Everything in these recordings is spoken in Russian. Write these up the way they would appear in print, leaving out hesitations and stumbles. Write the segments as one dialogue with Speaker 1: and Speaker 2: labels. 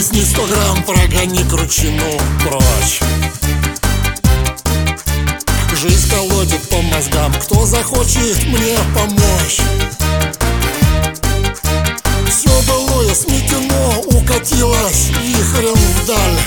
Speaker 1: Плесни 100 грамм, прогони кручину прочь. Жизнь колотит по мозгам, кто захочет мне помочь. Все былое сметено, укатилось вихрем вдаль.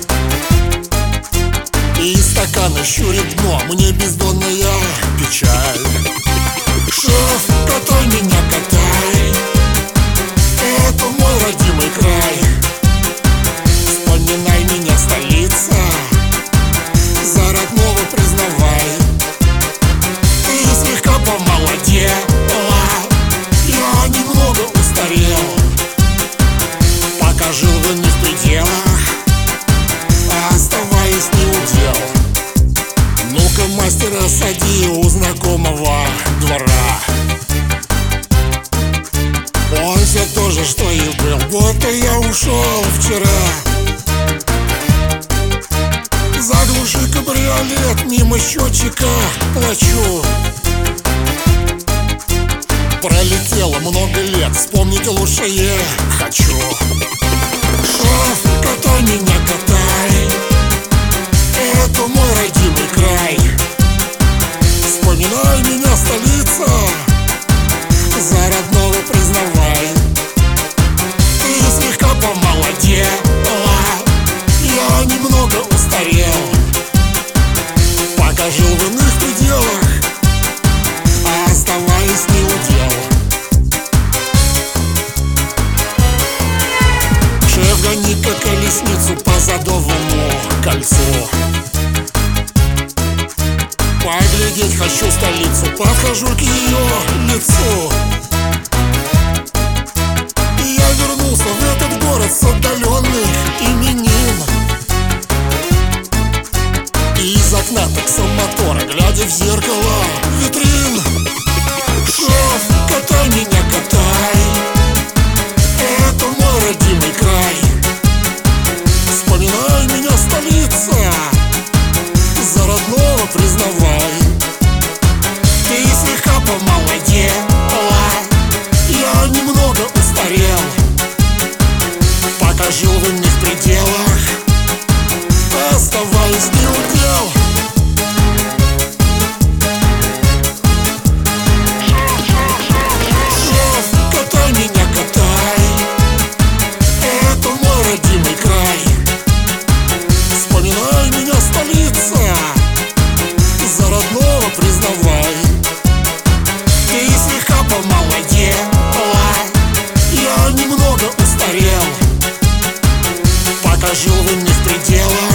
Speaker 1: И стаканы щурит дно, мне бездонная печаль. Шеф, катай меня, катай, это мой родимый край. Вспоминай меня, столица, за родного признавай. Ты слегка помолодела, я немного устарел. Пока жил в иных пределах, оставаясь неудел. Ну-ка, мастера, сади у знакомого двора. Он все то же, что и был, будто я ушел вчера. Заглуши кабриолет, мимо счетчика плачу. Пролетело много лет, вспомнить лучшее хочу. Шеф, катай меня, катай, это мой родимый край. Вспоминай меня, столица, за родного признавай. Ты слегка помолодела, я немного устарел. Пока жил в иных пределах, оставаясь неудел. Шеф, гони-ка колесницу по Садовому кольцу. Поглядеть хочу столицу, подхожу к ее лицу. Я вернулся в этот город с отдаленных именин. Из окна таксомотора, глядя в зеркало витрин. Шеф, катай меня, катай, это мой родимый край. Вспоминай меня, столица, за родного признавай. Ты слегка помолодела, я немного устарел. Пока жил в иных пределах, оставаясь неудел. Шеф, катай меня, катай, это мой родимый край. Вспоминай меня, столица, за родного признавай. Ты слегка помолодела, я немного устарел. Пока жил в иных пределах,